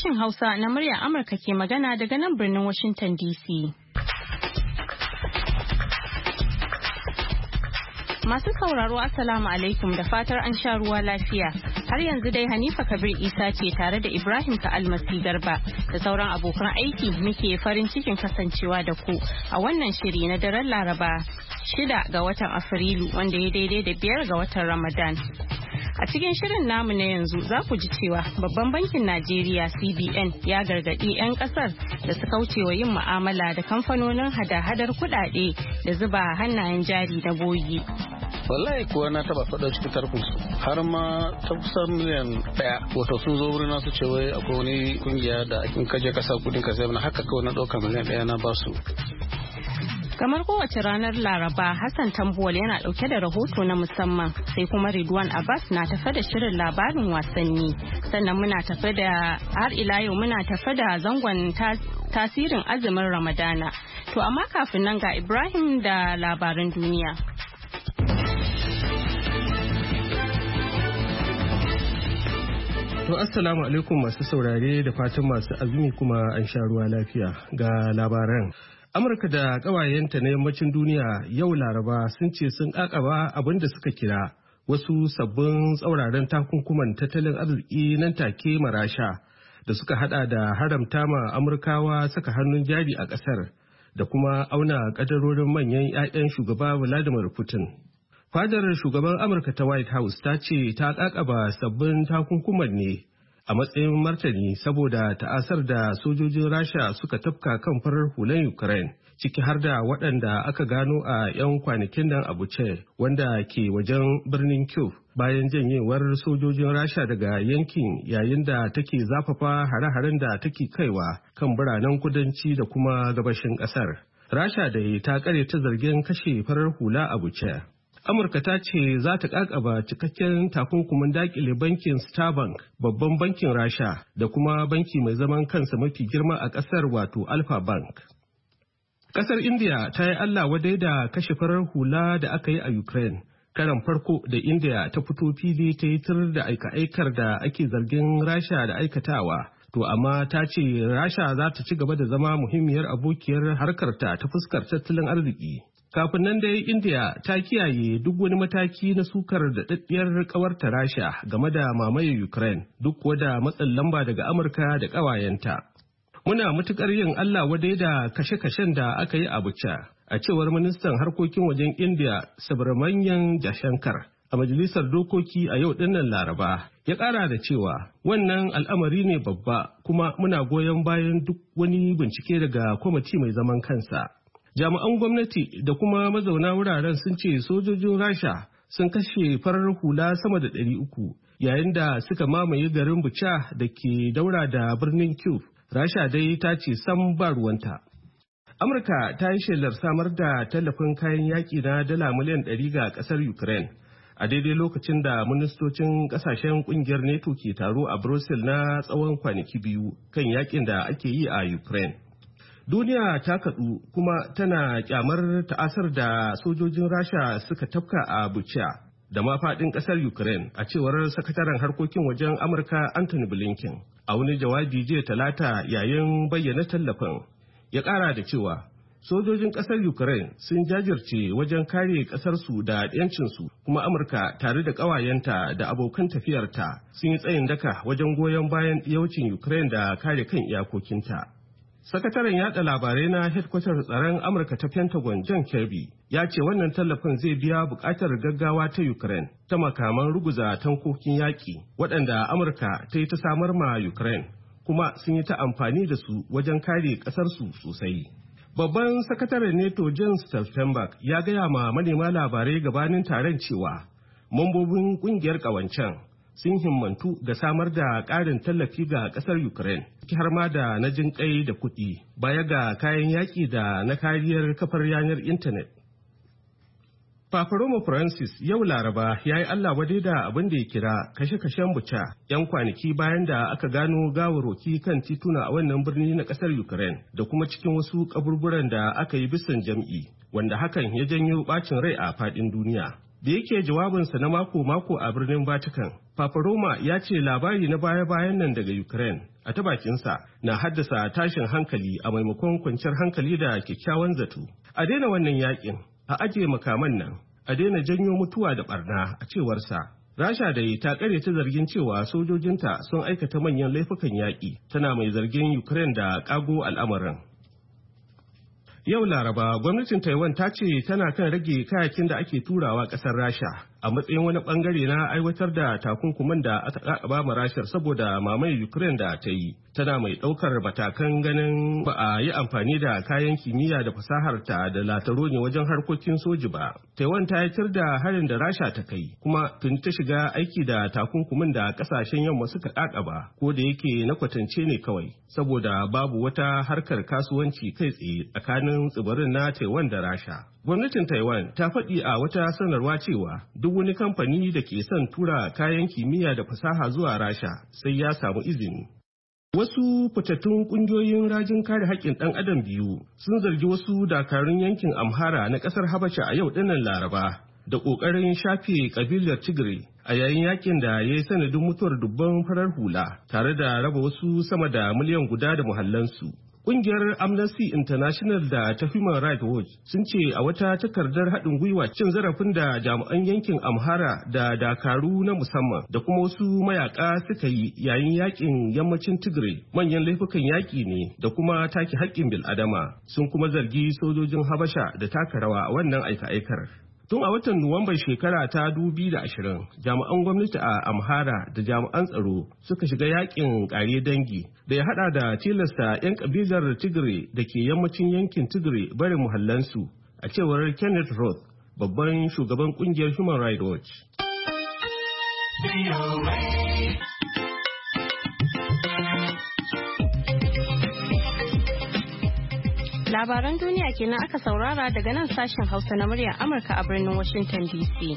Sashen Hausa na muryar Amurka ke magana daga nan birnin Washington DC. Masu sauraro Assalamu alaikum da fatar an sha ruwa lafiya. Har yanzu dai Hanifa Kabir Isa ce tare da Ibrahim Almasi Garba da sauran abokan aiki muke farin cikin kasancewa da ku a wannan shiri na daren Laraba 6 ga watan Afrilu wanda ya daidai da 5 ga watan Ramadan. A cikin shirin namu na yanzu za ku ji cewa babban bankin Najeriya CBN ya gargaɗi 'yan ƙasar da su kaucewa yin mu'amala da kamfanonin hada-hadar kuɗaɗe da zuba hannayen jari na bogi. Wallahi kuwa na taba faɗa cikin tarkunsu har ma ta kusan miliyan 1 wato sun zo wurin nasu ce wai akwai wani kungiya da in kaje kasa kudin ka sai haka kawai na ɗauka miliyan 1 na basu. Kamar kowace ranar Laraba, Hassan Tambuwal yana ɗauke da rahoto na musamman sai kuma Ridwan Abbas na tafe da shirin labarin wasanni. Sannan muna tafe da har ila yau muna tafe da zangon tasirin azumin Ramadana. To amma kafin nan ga Ibrahim da labaran duniya. To assalamu alaikum masu saurare da fatan masu azumi kuma an sha ruwa lafiya ga labaran. Amurka da ƙawayenta na yammacin duniya yau Laraba sun ce sun ƙaƙaba abin da suka kira wasu sabbin tsauraran takunkuman tattalin arziki nan take marasha da suka hada da haramta ma Amurkawa saka hannun jari a ƙasar da kuma auna ƙadarorin manyan 'ya'yan shugaba Vladimir Putin. Fadar shugaban Amurka ta White House ta ce ta ƙaƙaba sabbin takunkuman ne a matsayin martani saboda ta'asar da sojojin Rasha suka tafka kan farar hulan Ukraine ciki har da waɗanda aka gano a 'yan kwanakin nan a Buche wanda ke wajen birnin Kyiv bayan janyewar sojojin Rasha daga yankin yayin da take zafafa hare-haren da take kaiwa kan biranen kudanci da kuma gabashin ƙasar. Rasha da ta kare ta zargin kashe farar hula a Buche. Amurka ta ce za ta kakaba cikakken takunkumin dakile bankin Starbank, babban bankin Rasha da kuma banki mai zaman kansa mafi girma a kasar wato Alpha Bank. Kasar India ta yi Allah wadai da kashe farar hula da aka yi a Ukraine. Karan farko da India ta fito fili ta yi tir da aika-aikar da ake zargin Rasha da aikatawa. To amma ta ce Rasha za ta ci gaba da zama muhimmiyar abokiyar harkarta ta fuskar tattalin arziki. Kafin nan dai India ta kiyaye duk wani mataki na sukar da daddiyar kawarta Rasha game da mamayar Ukraine duk kuwa da matsin lamba daga Amurka da ƙawayenta. Muna matukar yin Allah wadai da kashe-kashen da aka yi a Bucha, a cewar ministan harkokin wajen India Subramanian Jaishankar a majalisar dokoki a yau dinnan Laraba. Ya ƙara da cewa wannan al'amari ne babba kuma muna goyon bayan duk wani bincike daga kwamiti mai zaman kansa. Jami'an gwamnati da kuma mazauna wuraren sun ce sojojin Rasha sun kashe farar hula sama da 300 yayin da suka mamaye garin Bucha da ke daura da birnin Kyiv. Rasha dai ta ce sam ba ruwanta. Amurka ta yi shelar samar da tallafin kayan yaƙi na dala miliyan 100 ga ƙasar Ukraine a daidai lokacin da ministocin ƙasashen ƙungiyar NATO ke taro a Brussels na tsawon kwanaki 2 kan yaƙin da ake yi a Ukraine. Duniya ta kaɗu kuma tana kyamar ta'asar da sojojin Rasha suka tafka a Bucha da ma faɗin ƙasar Ukraine a cewar sakataren harkokin wajen Amurka Anthony Blinken a wani jawabi jiya Talata yayin bayyana tallafin. Ya ƙara da cewa sojojin ƙasar Ukraine sun jajirce wajen kare ƙasarsu da 'yancinsu kuma Amurka tare da ƙawayenta da abokan tafiyarta sun yi tsayin daka wajen goyon bayan ɗiyaucin Ukraine da kare kan iyakokinta. Sakataren yada labarai na hedkwatar tsaron Amurka ta Pentagon John Kirby ya ce wannan tallafin zai biya bukatar gaggawa ta Ukraine ta makaman ruguza tankokin yaƙi waɗanda Amurka ta yi ta samar ma Ukraine kuma sun yi ta amfani da su wajen kare ƙasarsu sosai. Babban sakataren NATO Jens Stoltenberg ya gaya ma manema labarai gabanin taron cewa mambobin ƙungiyar ƙawancen sun himmantu ga samar da ƙarin tallafi ga ƙasar Ukraine, har ma da na jin ƙai da kuɗi, baya ga kayan yaƙi da na kariyar kafar yanar intanet. Papa Roma Francis yau Laraba ya yi Allah wadai da abin da ya kira kashe-kashen Bucha 'yan kwanaki bayan da aka gano gawarwaki kan tituna a wannan birni na ƙasar Ukraine da kuma cikin wasu kaburburan da aka yi bisan jam'i, wanda hakan ya janyo ɓacin rai a faɗin duniya. Da yake jawabinsa na mako-mako a birnin Vatican, Papa Roma ya ce labari na baya-bayan nan daga Ukraine a ta bakinsa na haddasa tashin hankali a maimakon kwanciyar hankali da kyakkyawan zato. A daina wannan yakin, a ajiye makaman nan, a daina janyo mutuwa da barna a cewarsa. Rasha dai ta ta zargin cewa sojojinta sun aikata manyan laifukan yaƙi, tana mai zargin Ukraine da ƙago al'amarin. Yau Laraba, gwamnatin Taiwan ta ce tana kan rage kayakin da ake turawa ƙasar Rasha a matsayin wani bangare na aiwatar da takunkuman da aka kakaba ma Rashar saboda mamayar Ukraine da ta yi. Tana mai ɗaukar matakan ganin ba a yi amfani da kayan kimiyya da fasahar ta da lataro ne wajen harkokin soji ba. Taiwan ta yitar da harin da Rasha ta kai, kuma tun ta shiga aiki da takunkumin da kasashen yamma suka kakaba, ko da yake na kwatance ne kawai, saboda babu wata harkar kasuwanci kai tsaye tsakanin tsibirin na Taiwan da Rasha. Gwamnatin Taiwan ta faɗi a wata sanarwa cewa duk wani kamfani da ke son tura kayan kimiyya da fasaha zuwa Rasha sai ya samu izini. Wasu fitattun ƙungiyoyin rajin kare haƙƙin ɗan adam biyu sun zargi wasu dakarun yankin Amhara na ƙasar Habasha a yau ɗinnan Laraba da ƙoƙarin shafe ƙabilar Tigray a yayin yakin da ya yi sanadin mutuwar dubban farar hula tare da raba wasu sama da miliyan guda da muhallansu. Ƙungiyar Amnesty International da ta Human Rights Watch sun ce a wata takardar haɗin gwiwa cin zarafin da jami'an yankin Amhara da dakaru na musamman da kuma wasu mayaka suka yi yayin yakin yammacin Tigray manyan laifukan yaƙi ne da kuma take haƙƙin bil'adama, sun kuma zargi sojojin Habasha da taka rawa a wannan aika-aikar. Tun a watan Nuwamban shekara ta 2020, jami'an gwamnati a Amhara da jami'an tsaro suka shiga yakin kare dangi da ya hada da tilasta 'yan kabilar Tigray da ke yammacin yankin Tigray barin muhallansu, a cewar Kenneth Roth, babban shugaban kungiyar Human Rights Watch. Labaran duniya kenan aka saurara daga nan sashen Hausa na muryar Amurka a birnin Washington DC.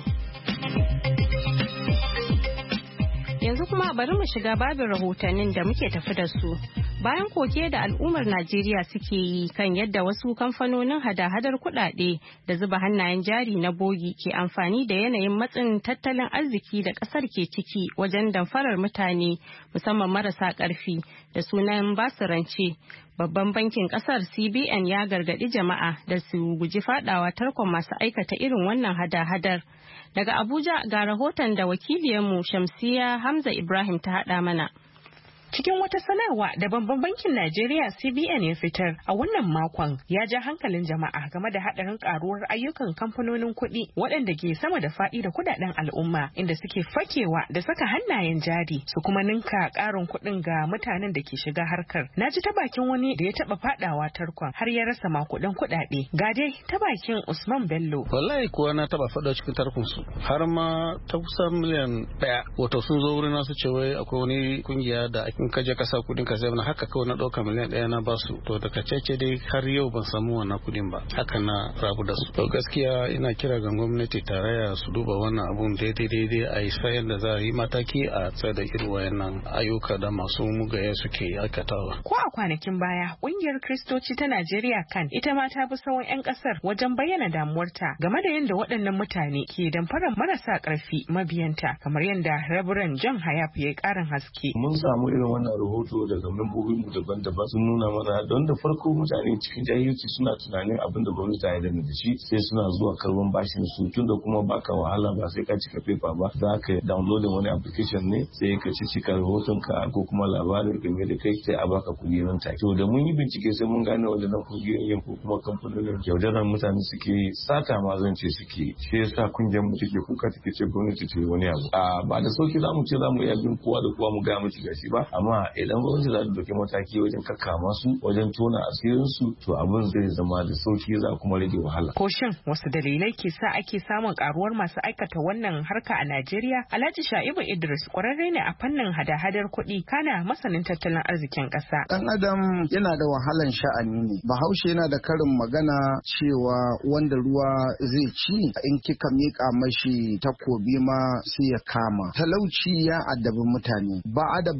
Yanzu kuma bari mu shiga babin rahotannin da muke tafi da su. Bayan koke da al'ummar Najeriya suke yi kan yadda wasu kamfanonin hada-hadar kuɗaɗe da zuba hannayen jari na bogi ke amfani da yanayin matsin tattalin arziki da ƙasar ke ciki wajen damfarar mutane musamman marasa ƙarfi da sunan basu rance. Babban bankin ƙasar CBN ya gargaɗi jama'a da su guji faɗawa tarkon masu aikata irin wannan hada-hadar. Daga Abuja ga rahoton da wakiliyarmu Shamsiya Hamza Ibrahim ta haɗa mana. Cikin wata sanarwa da babban bankin Najeriya CBN ya fitar a wannan makon ya ja hankalin jama'a game da hadarin karuwar ayyukan kamfanonin kuɗi waɗanda ke sama da faɗi da kudaden al'umma inda suke fakewa da saka hannayen jari su kuma ninka ƙarin kuɗin ga mutanen da ke shiga harkar. Na ji ta bakin wani da ya taɓa faɗawa tarkon har ya rasa makudan kuɗaɗe. Ga dai ta bakin Usman Bello. Wallahi kuwa na taɓa faɗa cikin tarkon su har ma ta kusan miliyan 1. Wato sun zo wurin nasu ce wai akwai wani kungiya da in ka je kasa kudin ka sai haka kawai na ɗauka miliyan 1 na basu, to daga cece dai har yau ban samu wannan kudin ba, haka na rabu da su. To gaskiya ina kira ga gwamnati tarayya su duba wannan abun daidai a yi sayar da za a yi mataki a tsaye da irin wayannan ayyuka da masu mugaye suke aikatawa. Ko a kwanakin baya kungiyar Kristoci ta Najeriya kan ita ma ta bi sauran 'yan kasar wajen bayyana damuwarta game da yadda waɗannan mutane ke damfarar marasa ƙarfi mabiyanta, kamar yadda Reverend John Hayab ya yi ƙarin haske. Mun samu irin wannan rahoto daga membobinmu daban-daban sun nuna mana don da farko mutane cikin jahilci suna tunanin abin da gwamnati ta yarda da shi sai suna zuwa karban bashin su tun da kuma baka wahala ba sai ka cika paper ba, za ka downloading wani application ne sai ka cika rahoton ka ko kuma labarin game da kai sai a baka kuɗi nan take. To da mun yi bincike sai mun gane wadannan kungiyoyin ko kuma kamfanonin yaudarar mutane suke sata ma zan ce suke, shi yasa kungiyar mu take kuka take ce gwamnati ce wani abu ba da sauki za mu ce za mu iya bin kowa da kowa mu ga miki gashi ba, amma idan gwamnati za ta dauki mataki wajen kakkama su wajen tona asirin su to abin zai zama da sauki za kuma rage wahala. Ko shin wasu dalilai ke sa ake samun karuwar masu aikata wannan harka a Najeriya? Alhaji Sha'ibu Idris kwararre ne a fannin hada-hadar kuɗi kana masanin tattalin arzikin ƙasa. Dan adam yana da wahalan sha'ani ne. Bahaushe yana da karin magana cewa wanda ruwa zai ci in kika miƙa mashi takobi ma sai ya kama. Talauci ya addabi mutane. Ba da bayan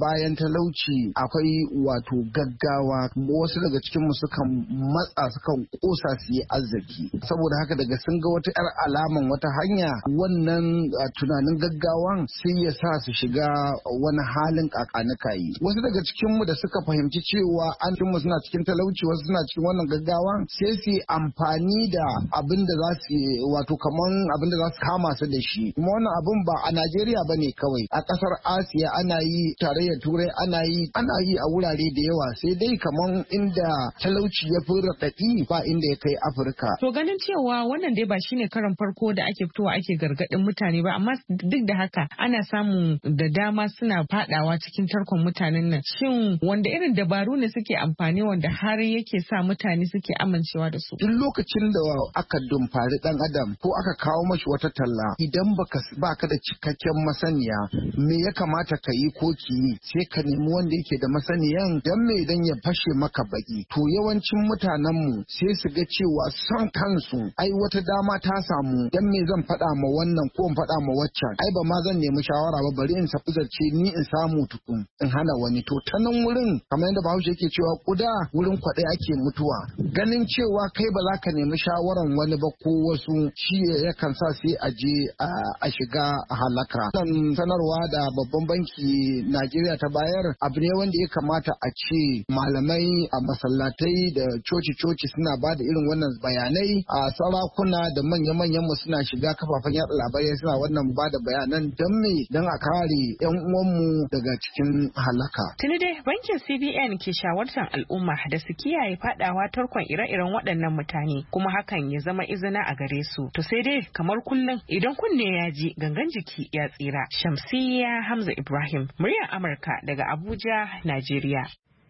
talauci akwai wato gaggawa, wasu daga cikinmu sukan matsa sukan kosa su yi arziki, saboda haka daga sun ga wata 'yar alaman wata hanya wannan tunanin gaggawan sai ya sa su shiga wani halin kakanikayi. Wasu daga cikinmu da suka fahimci cewa an mu suna cikin talauci, wasu suna cikin wannan gaggawan, sai su amfani da abin da za su wato kaman abin da za su kama su da shi. Kuma wannan abin ba a Najeriya ba ne kawai, a ƙasar Asiya ana yi, tarayyar Turai ana yi a wurare da yawa, sai dai kaman inda talauci ya fi raɗaɗi ba inda ya kai Afirka. To ganin cewa wannan dai ba shine karan farko da ake fitowa ake gargaɗin mutane ba, amma duk da haka ana samun da dama suna fadawa cikin tarkon mutanen nan. Shin wanda irin dabaru ne suke amfani wanda har yake sa mutane suke amincewa da su? Duk lokacin da aka dumfari dan adam ko aka kawo mashi wata talla, idan baka da cikakken masaniya me ya kamata ka yi ko ki yi, sai ka nemi wanda yake da masaniyan dan me dan ya fashe maka baki. To yawancin mutanen mu sai su ga cewa son kansu ai wata dama ta samu, dan me zan faɗa ma wannan ko in faɗa ma waccan, ai ba ma zan nemi shawara ba, bari in safi zarce ni in samu tukun in hana wani. To ta nan wurin kamar yadda Bahaushe yake cewa kuda wurin kwaɗe ake mutuwa. Ganin cewa kai ba za ka nemi shawaran wani ba ko wasu, shi yakan sa sai a je a shiga halaka. Sanarwa da babban banki Najeriya ta bayar abu ne wanda ya kamata a ce malamai a masallatai da coci-coci suna ba da irin wannan bayanai, a sarakuna da manya-manyan mu suna shiga kafafen yaɗa labarai suna wannan ba da bayanan don me don a kare 'yan uwanmu daga cikin halaka. Tuni dai bankin CBN ke shawartar al'umma da su kiyaye fadawa tarkon ire-iren waɗannan mutane, kuma hakan ya zama izina a gare su. To sai dai kamar kullum idan kunne ya ji gangan jiki ya tsira. Shamsiyya Hamza Ibrahim, muryar Amurka daga Abuja, Najeriya.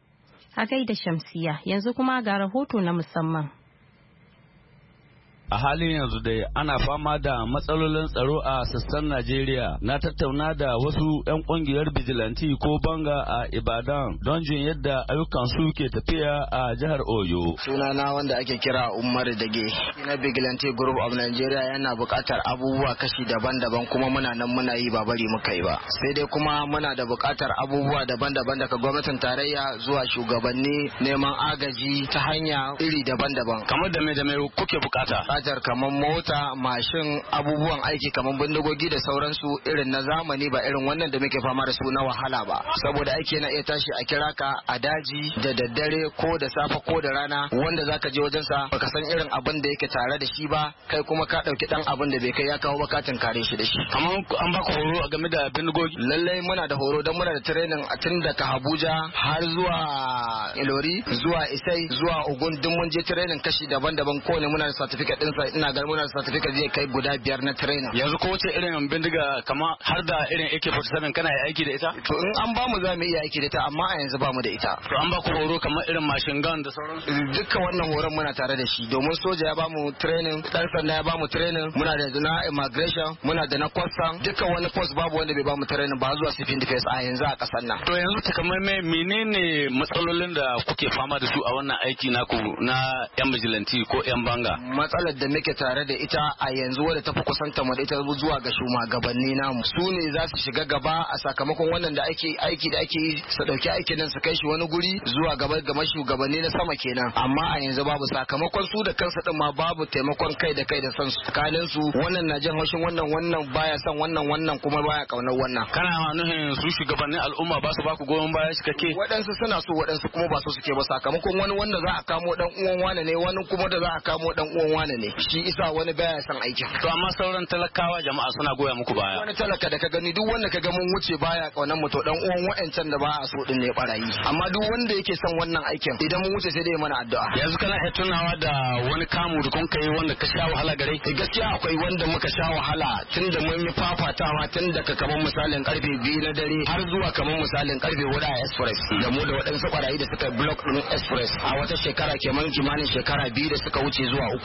A gaida Shamsiyya, yanzu kuma ga rahoto na musamman. A halin yanzu dai ana fama da matsalolin tsaro a sassan Najeriya. Na tattauna da wasu 'yan kungiyar bijilanti ko banga a Ibadan don jin yadda ayyukan su ke tafiya a jihar Oyo. Sunana wanda ake kira Umar Dage. Na Vigilante Group of Nigeria yana buƙatar abubuwa kashi daban-daban, kuma muna nan muna yi ba bari muka yi ba. Sai dai kuma muna da buƙatar abubuwa daban-daban daga gwamnatin tarayya zuwa shugabanni, neman agaji ta hanya iri daban-daban. Kamar da me kuke buƙata? Buƙatar kamar mota, mashin, abubuwan aiki kamar bindigogi da sauransu irin na zamani, ba irin wannan da muke fama da su na wahala ba. Saboda aiki na iya tashi a kira ka a daji da daddare ko da safe ko da rana, wanda zaka je wajensa baka san irin abin da yake tare da shi ba, kai kuma ka dauki dan abin da bai kai ya kawo bukatun kare shi da shi. Kamar an baka horo a game da bindigogi? Lallai muna da horo don muna da training a tun daga Abuja har zuwa Ilori, zuwa Isai, zuwa Ogun, duk mun je training kashi daban-daban, ko ne muna da certificate din sa. Ina ga muna da certificate zai kai guda 5 na training. Yanzu ko wace irin bindiga kama har da irin AK47 kana aiki da ita? To in an bamu za mu iya aiki da ita, amma a yanzu bamu da ita. To an ba ku horo kamar irin machine gun da sauransu? Dukkan wannan horon muna tare da shi, domin soja ya bamu training, dan sanda ya bamu training, muna da na immigration, muna da na custom, dukkan wani post babu wanda bai bamu training ba zuwa civil defense a yanzu a kasar nan. To yanzu takamaimai menene matsalolin da kuke fama da su a wannan aiki naku na yan bijilanti ko yan banga? Matsalar da muke tare da ita a yanzu wadda ta fi kusanta mu da ita zuwa ga shugabanni namu, su ne za su shiga gaba a sakamakon wannan da ake aiki da ake yi, su dauki aikin nan su kai shi wani guri zuwa gaba ga shugabanni na sama kenan. Amma a yanzu babu, sakamakon su da kansu din ma babu taimakon kai da kai da san su tsakanin su. Wannan na jin haushin wannan baya son wannan kuma baya kaunar wannan. Kana nuhin su shugabannin al'umma ba su ba ku goyon baya cikakke? Waɗansu suna so, waɗansu kuma ba so suke ba, sakamakon wani wanda za a kamo dan uwan wane ne, wani kuma da za a kamo dan uwan wane ne, shi isa wani baya son aikin. To amma sauran talakawa jama'a suna goya muku baya? Wani talaka da ka gani, duk wanda ka ga mun wuce baya kaunar mu, to dan uwan wa'ancan da ba a so din ne barayi. Amma duk wanda yake son wannan aikin, idan mun wuce sai dai mana addu'a. Yanzu kana iya tunawa da wani kamu da kun kai wanda ka sha wahala gare? Gaskiya akwai wanda muka sha wahala tun da mun yi fafatawa tun daga kamar misalin karfe 2 na dare har zuwa kamar misalin karfe 4 a express, da mu da waɗansu barayi da suka block din express a wata shekara kimanin shekara 2 da suka wuce zuwa 3 kenan.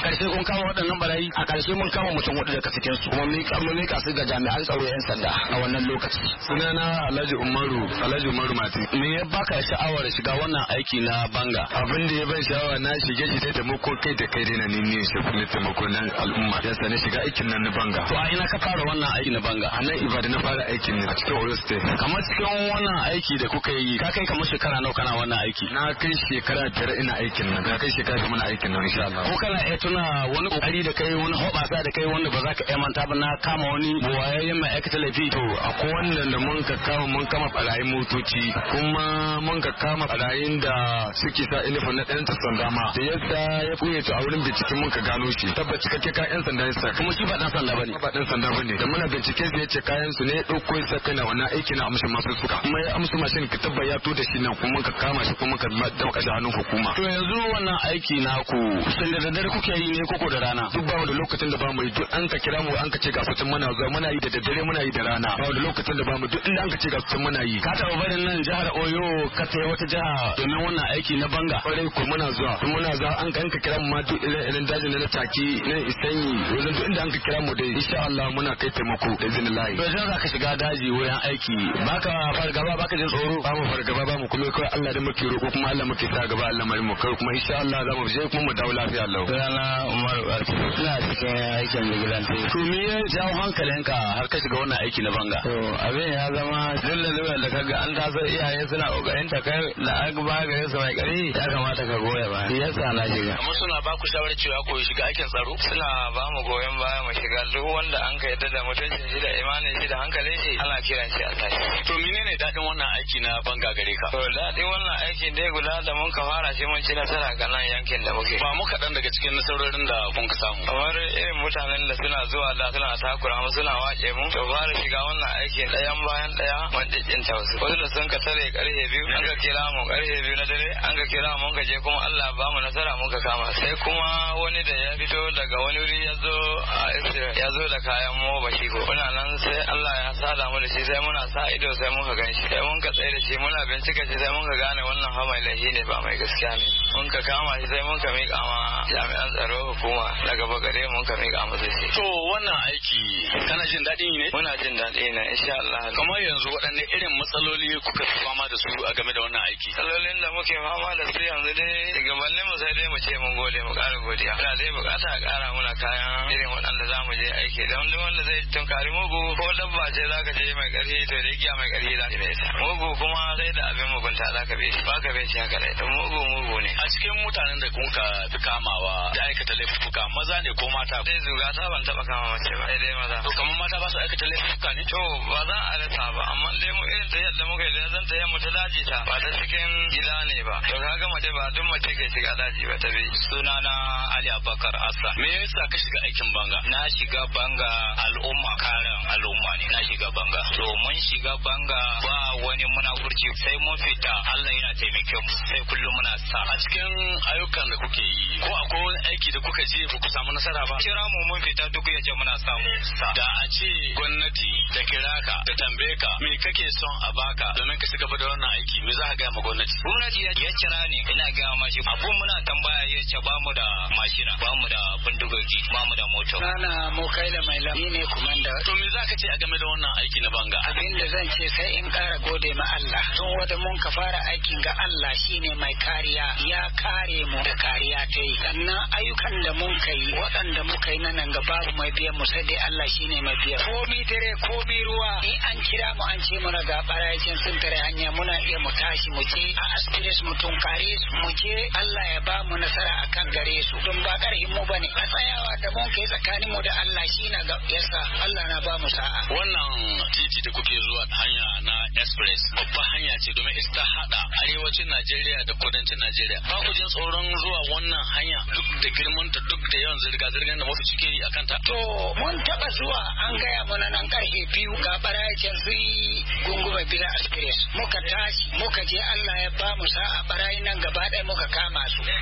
karshe kun kama waɗannan barayi? A karshe mun kama mutum 4 daga cikin su kuma mun mika su ga jami'an tsaro 'yan sanda a wannan lokaci. Sunana Alhaji Umaru Mati. Me ya baka sha'awar shiga wannan aiki na banga? Abin da ya ban sha'awa na shige shi da taimako kai da kai dai na nemi shi na taimako na al'umma. Ya sani shiga aikin nan na banga. To a ina ka fara wannan aiki na banga? A nan Ibadan na fara aikin ne a cikin Oyo State. Kamar cikin wannan aiki da kuka yi ka kai kamar shekara nawa kana wannan aiki? Na kai shekara 5 ina aikin nan. Na kai shekara 5 muna aikin nan insha Allah. Ko kana iya tuna wani kokari da kai wani hoɓasa da kai wanda ba za ka iya manta ba na kama wani buwayayyen mai aikata laifi? To akwai wannan da mun kama barayin motoci kuma mun ka kama barayin da suke sa ilifin na ɗan sanda ma da yadda ya buye to a wurin bincike mun ka gano shi tabbaci kake ka yan sanda yasa kuma shi ba dan sanda bane ba dan sanda bane da muna bincike sai ya ce kayan su ne ya dauko ya saka na wannan aiki na amshi masu suka kuma ya amsu mashin ka tabba ya to da shi nan kuma ka kama shi kuma ka dauka shi hannun hukuma. To yanzu wannan aiki naku sun da daddare kuke yi ne koko da rana? Duk ba mu da lokacin da ba mu yi duk an ka kira mu an ka ce ga fitin muna zuwa muna yi da daddare muna yi da rana ba da lokacin da ba mu duk inda an ka ce ga fitin muna yi. Ka taɓa barin nan jihar Oyo ka tayi wata jiha domin wannan aiki na banga? Kwarai ko muna zuwa an ka kira mu ma duk irin dajin da na taki na Isanyi wajen duk inda an ka kira mu dai insha Allah muna kai taimako da izinin Allah. To idan za ka shiga daji wurin aiki baka fargaba baka jin tsoro? Ba mu fargaba ba mu kuma kai Allah da muke roƙo kuma Allah muke sa gaba Allah mai mu kai kuma insha Allah za mu je kuma mu dawo lafiya Allah. Sunana Umaru Barki. Ina cikin aikin vigilante. To me ya jawo hankalinka har ka shiga wannan aiki na banga? To abin ya zama dole da kaga an taso iyaye suna kokarin ta kai da agba gare su mai kari ya kamata ka goya ba. Yasa na shiga. Amma suna ba ku shawarar cewa ko shiga aikin tsaro? Suna ba mu goyon baya mu shiga duk wanda an ka yadda da mutuncin shi da imanin shi da hankalin shi ana kiran shi a tashi. To menene dadin wannan aiki na banga gare ka? To dadin wannan aiki dai guda da mun ka fara shi mun ci nasara ga nan yankin da muke. Ba mu kaɗan daga cikin nasarorin da kun ka samu. Kamar irin mutanen da suna zuwa da suna takura mu suna wace mu. To fara shiga wannan aiki ɗayan bayan ɗaya wanda ta wasu. Wasu da sun ka tare karfe 2 an ka kira mu karfe 2 na dare an ka kira mu ka je kuma Allah ba mu nasara mun ka kama. Sai kuma wani da ya fito daga wani wuri ya zo a Israel ya zo da kayan mu ba shi ko. Muna nan sai Allah ya sada mu da shi sai muna sa ido sai mun ka gan shi. Sai mun ka tsaye da shi muna bincika shi sai mun ka gane wannan fa mai laifi ne ba mai gaskiya ne. Mun ka kama shi sai mun ka miƙa ma jami'an tsaro hukuma na gaba gare mun ka miƙa masa shi. To wannan aiki kana jin daɗin ne? Muna jin daɗi ne insha Allah. Kamar yanzu waɗanne irin matsaloli kuka fi fama da su a game da wannan aiki? Matsalolin da muke fama da su yanzu dai gabanin mu sai dai mu ce mun gode mu ƙara godiya. Ina dai bukata a ƙara muna kayan irin waɗanda za mu je aiki don duk wanda zai tunkari mugu ko dabba ce za ka je mai ƙarfi to da giya mai ƙarfi za ka bi ta. Mugu kuma sai da abin mugunta za ka bi shi ba ka bi shi haka dai don mugu ne. A cikin mutanen da kun ka fi kamawa da aikata laifuka maza ne ko mata? Sai zuga ta ban taɓa kama mace ba sai dai maza. To kamar mata ba su aikata laifuka ne? To ba za a rasa ba amma dai mu irin ta yadda muka yi zan ta yamma ta daji ta ba ta cikin gida ne ba. To kaga mace ba duk mace ke shiga daji ba ta bi. Sunana Ali Abubakar Asa. Me yasa ka shiga aikin banga? Na shiga banga al'umma karan al'umma ne. Na shiga banga. To mun shiga banga ba wani munafurci sai mun fita Allah yana taimake mu sai kullum muna sa. A cikin ayyukan da kuke yi ko akwai wani aiki da kuka je ba ku samu nasara ba? Kira mu mun fita duk yace muna samu. Da a ce gwamnati ta kira ka ta tambaye ka me kake son a baka domin ka shiga da wannan aiki me za ka gaya ma gwamnati? Gwamnati ya kira ni ina gaya mashi abun muna tambaya ya ce ba mu da mashina ba mu da bindigogi ba mu da moto. Rana mu kai da mai lamni ne kumanda. To me za ka ce a game da wannan aiki na banga? Abin da zan ce sai in ƙara gode ma Allah. Tun wanda mun ka fara aikin ga Allah shine mai kariya ya kare mu da kariya ta yi. Sannan ayyukan da mun kai waɗanda muka yi nan ga babu mai biyan mu sai dai Allah shine mai biyan. Komi dare komi ruwa in an kira mu an ce muna ga barayacin sun tare hanya muna iya mu tashi mu je a aspiris mu tunkare su mu je Allah ya ba mu nasara akan gare su don ba ƙarfin mu bane a tsayawa da mun kai tsakanin mu da Allah shi na ga yasa Allah na ba mu sa'a. Wannan titi da kuke zuwa hanya na express babba hanya ce domin ita hada arewacin Najeriya da kudancin Najeriya. Ba ku jin tsoron zuwa wannan hanya duk da girman ta duk da yawan zirga-zirgar da wasu suke yi akan ta? To mun taba zuwa an gaya mana nan karfe 2 ga barayacin su gungume bila express muka tashi muka je Allah ya ba mu sa'a barayin nan gaba ɗaya muka kama su da muka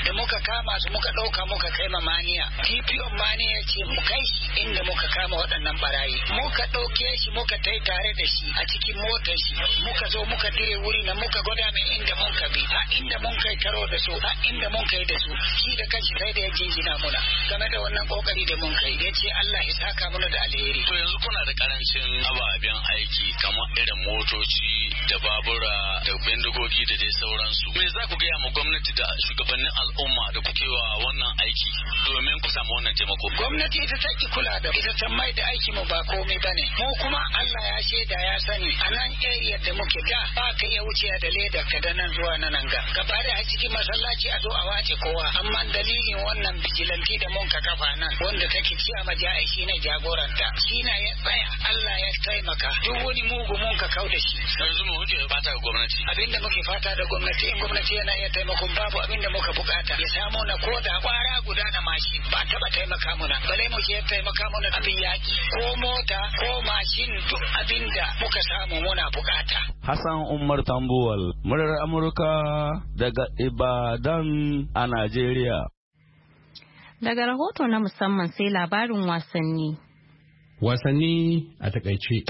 kama su muka ɗauka muka kai ma maniya. DPO maniya ce mu kai shi inda muka kama waɗannan barayi. Muka ɗauke shi muka tai tare da shi a cikin motar shi. Muka zo muka dire wuri na muka gwada mai inda mun ka bi. A inda mun kai taro da su, a inda mun kai da su. Shi da kanshi sai da ya jinjina muna game da wannan kokari da mun kai. Ya ce Allah ya saka muna da alheri. To yanzu kuna da karancin ababen aiki kamar irin motoci da babura da bindigogi da dai sauransu. Me za ku gaya ma gwamnati da shugabannin al'umma da kuke wa wannan aiki domin ku samu wannan taimako? Gwamnati ita ta ki kula da ita ta mai da aiki mu ba komai bane. Mu kuma Allah ya shaida ya sani a nan area da muke da ba ka iya wuce da leda ka da nan zuwa nan ga. Gaba da cikin masallaci a zo a wace kowa amma dalilin wannan bijilanti da mun ka kafa nan wanda take ciya majai shi ne jagoranta. Shi na ya tsaya Allah ya taimaka duk wani mugu mun ka kauda shi. Yanzu mu huce fata ga gwamnati. Abinda muke fata da gwamnati in gwamnati yana iya taimakon babu abinda muka bukata ya samu na koda kwara guda na mashin ba taba taimaka muna bale mu ke taimaka muna abin yaki ko mota ko mashin duk abinda muka samu muna bukata. Hassan Umar Tambuwal, murar Amurka daga Ibadan a Najeriya. Daga rahoto na musamman sai labarin wasanni. Wasanni a takaice.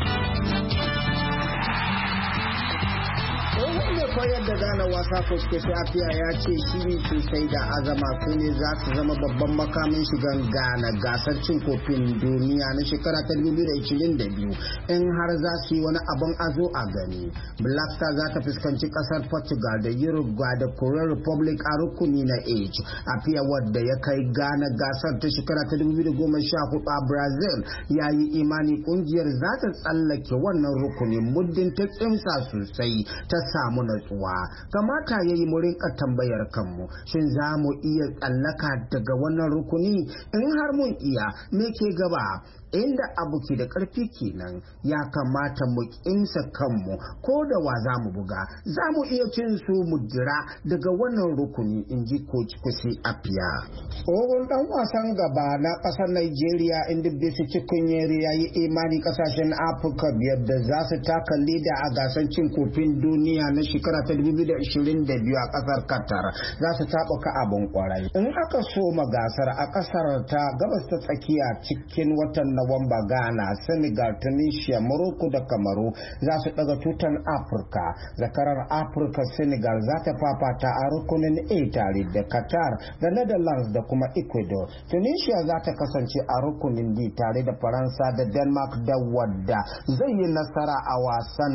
koyar da gane wasa Koskese Appiah ya ce shiri sosai da azama su ne za su zama babban makamin shigan Ghana gasar cin kofin duniya na shekara ta 2022 in har za su yi wani abin azo a gani. Black Star za ta fuskanci kasar Portugal da Uruguay da Korean Republic a rukuni na H. Appiah wadda ya kai Ghana gasar ta shekara ta 2014 a Brazil ya yi imani kungiyar za ta tsallake wannan rukuni muddin ta tsimsa sosai ta samu natsuwa. Kamata ya yi mu rinka tambayar kanmu, shin za mu iya tsallaka daga wannan rukuni? In har mun iya, me ke gaba? Inda abu ke da ƙarfi kenan ya kamata mu kimsa kanmu ko da wa za mu buga za mu iya cin su mu jira daga wannan rukuni, in ji coach Kwesi Appiah. Tsohon dan wasan gaba na ƙasar Nigeria inda Bisi Chikunyeere ya yi imani ƙasashen Afirka biyar da za su taka leda a gasar cin kofin duniya na shekara ta 2022 a ƙasar Qatar za su taɓuka abin kwarai. In aka soma gasar a ƙasar ta gabas ta tsakiya cikin watan Nuwamba, Ghana, Senegal, Tunisia, Morocco da Kamaru za su daga tutan Afirka. Zakarar Afirka Senegal za ta fafata a rukunin A tare da Qatar da Netherlands da kuma Ecuador. Tunisia za ta kasance a rukunin D tare da Faransa da Denmark da wadda zai yi nasara a wasan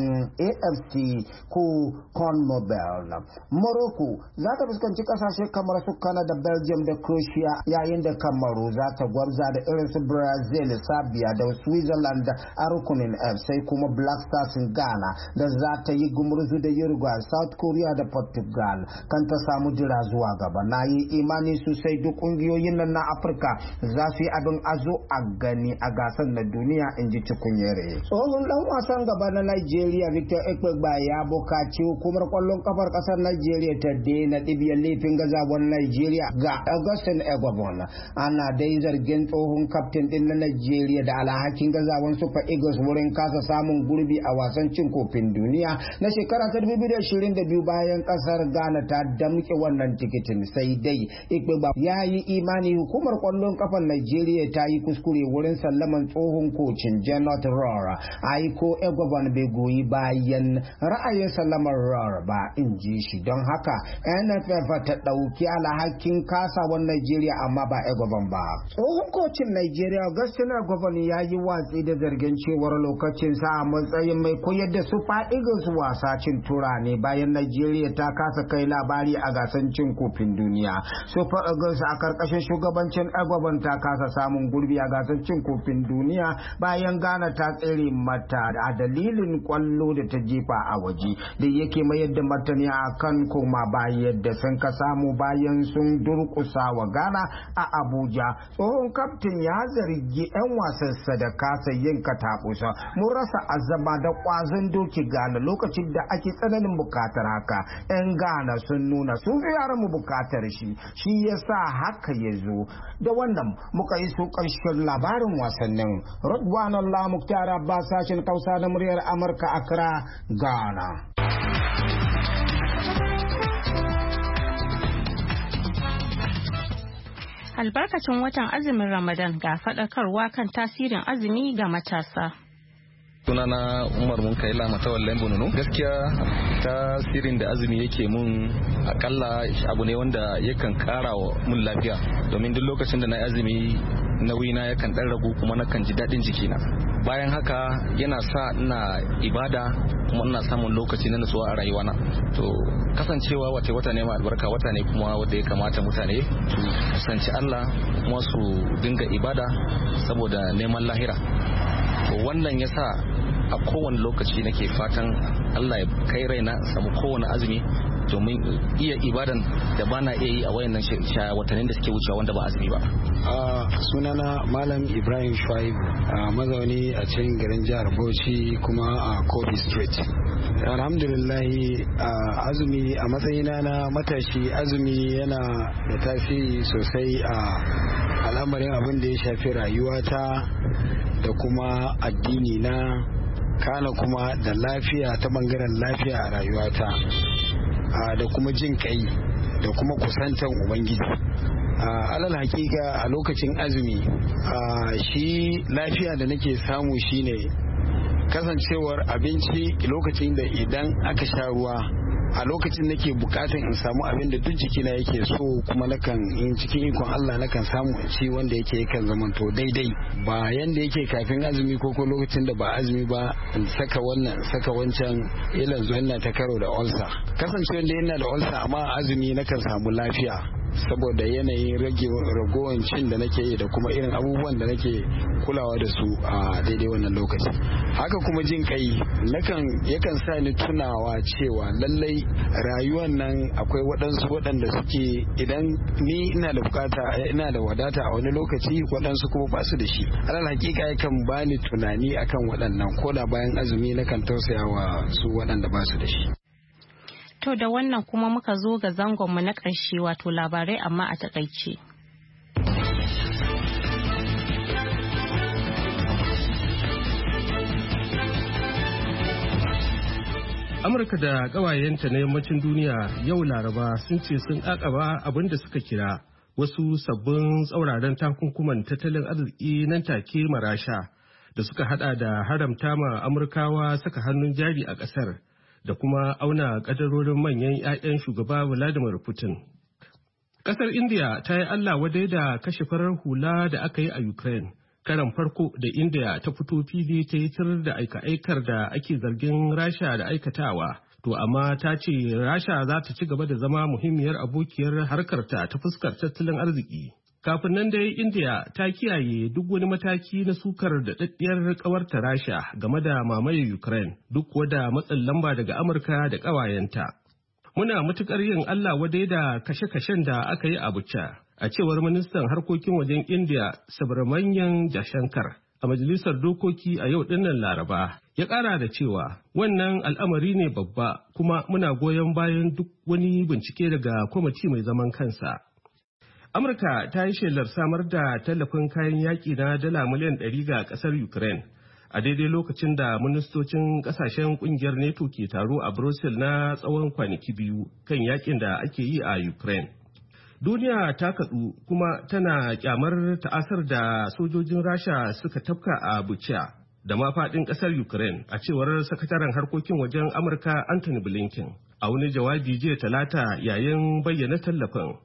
AFC ko CONMEBOL. Morocco za ta fuskanci kasashe kamar su Canada, Belgium da Croatia, yayin da Kamaru za ta gwarza da irin su Brazil, Serbia da Switzerland a rukunin F, sai kuma Black Stars in Ghana da za ta yi gumurzu da Uruguay, South Korea da Portugal kan ta samu jira zuwa gaba. Na yi imani sosai duk kungiyoyin nan na Afirka za su yi abin azo a gani a gasar na duniya, in ji Chikunyeere. Tsohon dan wasan gaba na Nigeria Victor Ekpegba ya bukaci hukumar kwallon kafar kasar Nigeria ta daina ɗibiyar laifin gazawar Nigeria ga Augustine Eguavoen. Ana dai zargin tsohon kaftin din na Nigeria da alhakin gazawan Super Eagles wurin kasa samun gurbi a wasan cin kofin duniya na shekara ta 2022 bayan kasar Ghana ta damke wannan tikitin. Sai dai Ekpegba ya yi imani hukumar kwallon kafar Nigeria ta yi kuskure wurin sallaman tsohon kocin Gernot Rohr. Aiko Eguavoen bai goyi bayan ra'ayin sallamar Rohr ba, in ji shi. Don haka NFF ta ɗauki alhakin kasawan Nigeria amma ba Eguavoen ba. Tsohon kocin Nigeria Augustine Eguavoen ya yi watsi da zargin cewar lokacinsa a matsayin mai koyar da Super Eagles wasa cin tura ne bayan Nigeria ta kasa kai labari a gasan cin kofin duniya. Super Eagles a karkashin shugabancin Eguavoen ta kasa samun gurbi a gasan cin kofin duniya bayan Ghana ta tsere mata a dalilin kwallo da ta jefa a waje, da yake mayar da martani a kan koma bayan da sun ka samu bayan sun durkusa wa Ghana a Abuja. Tsohon kaftin ya zargi 'yan wasansa da kasa yin katabusa. Mun rasa azama da kwazon doki Ghana lokacin da ake tsananin bukatar haka. 'Yan Ghana sun nuna sun fi yaran mu bukatar shi yasa haka ya zo. Da wannan muka yi su ƙarshen labarin wasannin. Radwan Allah Muktar Abbas, sashen Hausa na muryar Amurka, Accra, Ghana. Albarkacin watan azumin Ramadan ga faɗakarwa kan tasirin azumi ga matasa. Sunana Umar Munkaila Matawallen Bununu. Gaskiya tasirin da azumi yake mun akalla abu ne wanda yakan kara mun lafiya, domin duk lokacin da na azumi nauyina yakan dan ragu kuma nakan ji daɗin jikina. Bayan haka yana sa ina ibada kuma ina samun lokaci na nutsuwa a rayuwana. To kasancewa wata ne mai albarka, wata ne kuma wanda ya kamata mutane su kusanci Allah kuma su dinga ibada saboda neman lahira. To wannan yasa a kowane lokaci nake fatan Allah ya kai raina samu kowane azumi domin iya ibadan da bana iya yi a wayannan watannin da suke wucewa wanda ba azumi ba. Sunana Malam Ibrahim Shuaibu, mazauni a cikin garin jihar Bauchi kuma a Kobe Street. Alhamdulillah, azumi a matsayina na matashi, azumi yana da tasiri sosai a al'amarin abin da ya shafi rayuwata da kuma addini na, kana kuma da lafiya ta bangaren lafiya a rayuwata, da kuma jin kai da kuma kusantan ubangiji. Alal hakika a lokacin azumi shi lafiya da nake samu shine kasancewar abinci lokacin da idan aka sha ruwa a lokacin nake bukatan in samu abin da duk jikina yake so, kuma nakan in cikin ikon Allah nakan samu in ci wanda yake yakan zamanto daidai, ba yanda yake kafin azumi ko lokacin da ba azumi ba in saka wannan saka wancan, ilan zuwa ina ta karo da ulcer. Kasancewa da ina da ulcer amma azumi nakan samu lafiya saboda yanayin ragowar cin da nake yi da kuma irin abubuwan da nake kulawa da su a daidai wannan lokaci. Haka kuma jin kai yakan sa ni tunawa cewa lallai rayuwar nan akwai waɗansu waɗanda suke, idan ni ina da bukata ina da wadata a wani lokaci, waɗansu kuma ba su da shi. Alal hakika yakan bani tunani akan waɗannan, ko da bayan azumi nakan tausaya wa su waɗanda ba su da shi. To da wannan kuma muka zo ga zangonmu na ƙarshe, wato labarai amma a takaice. Amurka da ƙawayenta na yammacin duniya yau Laraba sun ce sun ƙaƙaba abin da suka kira wasu sabbin tsauraran takunkuman tattalin arziki nan take marasha da suka hada da haramta ma Amurkawa saka hannun jari a ƙasar da kuma auna kadarorin manyan 'ya'yan shugaba Vladimir Putin. Kasar India ta yi Allah wadai da kashe farar hula da aka yi a Ukraine. Karan farko da India ta fito fili ta yi tir da aika-aikar da ake zargin Rasha da aikatawa. To amma ta ce Rasha za ta ci gaba da zama muhimmiyar abokiyar harkarta ta fuskar tattalin arziki. Kafin nan dai India ta kiyaye duk wani mataki na sukar da daddiyar kawarta Rasha game da mamayar Ukraine, duk wada matsin lamba daga Amurka da ƙawayenta. Muna matukar yin Allah wadai da kashe-kashen da aka yi a Bucha, a cewar ministan harkokin wajen India Subramanian Jaishankar a majalisar dokoki a yau dinnan Laraba. Ya ƙara da cewa wannan al'amari ne babba, kuma muna goyon bayan duk wani bincike daga kwamiti mai zaman kansa. Amurka ta yi shelar samar da tallafin kayan yaƙi na dala miliyan 100 ga ƙasar Ukraine a daidai lokacin da ministocin ƙasashen ƙungiyar NATO ke taro a Brussels na tsawon kwanaki 2 kan yaƙin da ake yi a Ukraine. Duniya ta kaɗu kuma tana kyamar ta'asar da sojojin Rasha suka tafka a Bucha da ma faɗin ƙasar Ukraine, a cewar sakataren harkokin wajen Amurka Anthony Blinken a wani jawabi jiya Talata yayin bayyana tallafin.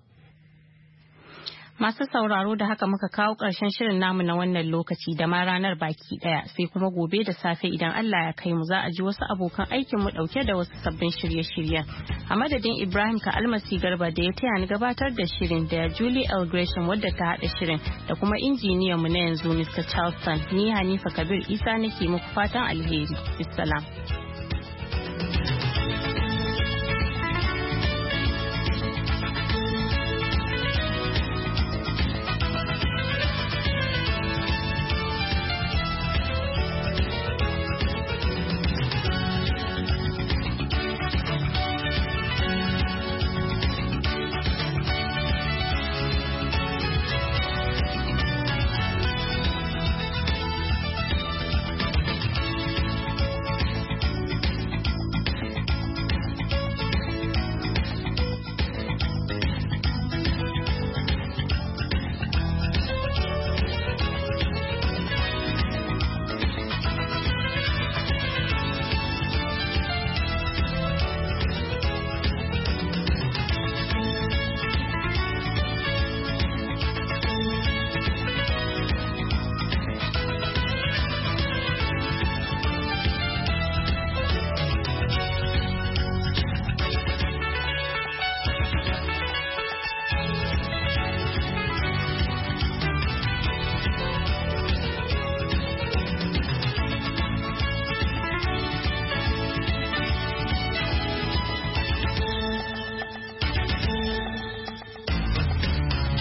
Masu sauraro, da haka muka kawo ƙarshen shirin namu na wannan lokaci da ma ranar baki ɗaya, sai kuma gobe da safe idan Allah ya kai mu za a ji wasu abokan aikin mu ɗauke da wasu sabbin shirye-shiryen. A madadin Ibrahim Ka'almasi Garba da ya taya ni gabatar da shirin, da Julie L. Gresham wadda ta haɗa shirin, da kuma injiniyan mu na yanzu Mr. Charleston, ni Hanifa Kabir Isa nake muku fatan alheri. Bissalam.